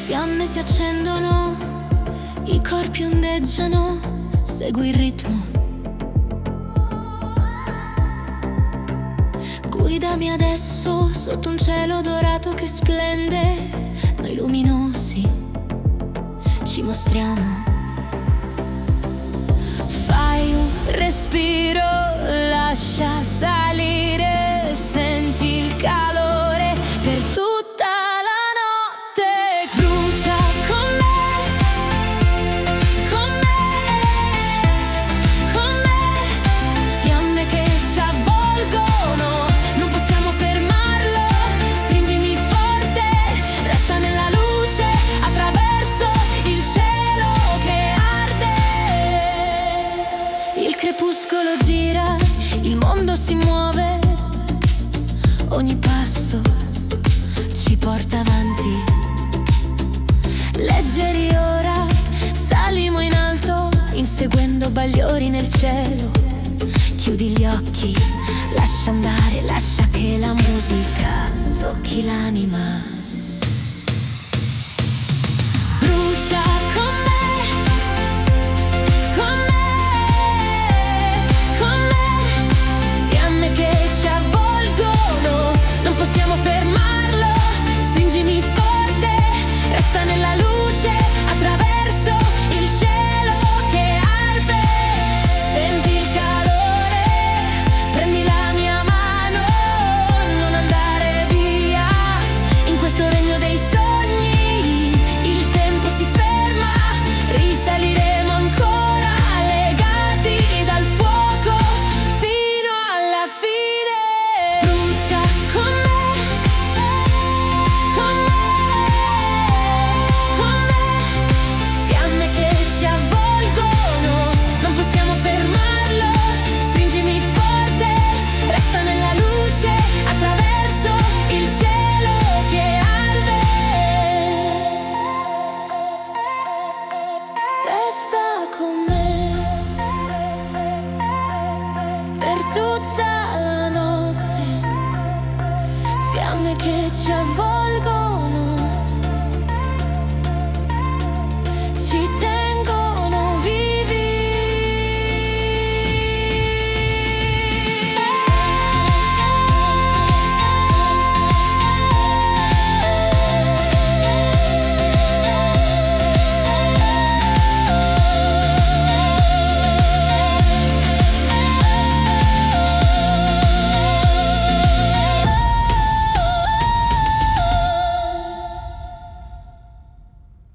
fiamme si accendono, i corpi ondeggiano, segui il ritmo. Guidami adesso sotto un cielo dorato che splende, noi luminosi ci mostriamo. Fai un respiro, lascia salire, senti il calore per tutta la notte. Brucia con me, con me, con me. Fiamme che ci avvolgono, non possiamo fermarlo. Stringimi forte, resta nella luce, attraverso il cielo che arde. Il crepuscolo gira, il mondo si muove, ogni passo ci porta avanti. Leggeri ora, salimo in alto, inseguendo bagliori nel cielo. Chiudi gli occhi, lascia andare, lascia che la musica tocchi l'anima. Brucia con me, con me, con me. Fiamme che ci avvolgono, non possiamo fermarlo. Stringimi forte, resta nella luce, attraverso il cielo che arde. Senti il calore, prendi la mia mano, non andare via. In questo regno dei sogni il tempo si ferma, risaliremo ancora legati dal fuoco fino alla fine. Brucia con me, con me, con me. Fiamme che ci avvolgono, non possiamo fermarlo. Stringimi forte, resta nella luce, attraverso il cielo che arde. Resta con me per tutta la notte. Fiamme che ci avvolgono,